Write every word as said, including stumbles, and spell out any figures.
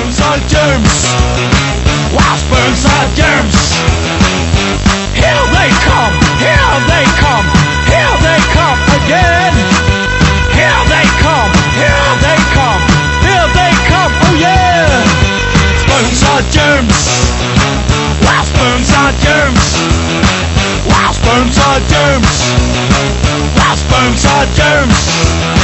sperms are germs. Wow, sperms are germs. Here they come, here they come, here they come again. Here they come, here they come, here they come, oh yeah. Sperms are germs. Wow, sperms are germs. Wow, sperms are germs. Wow, sperms are germs.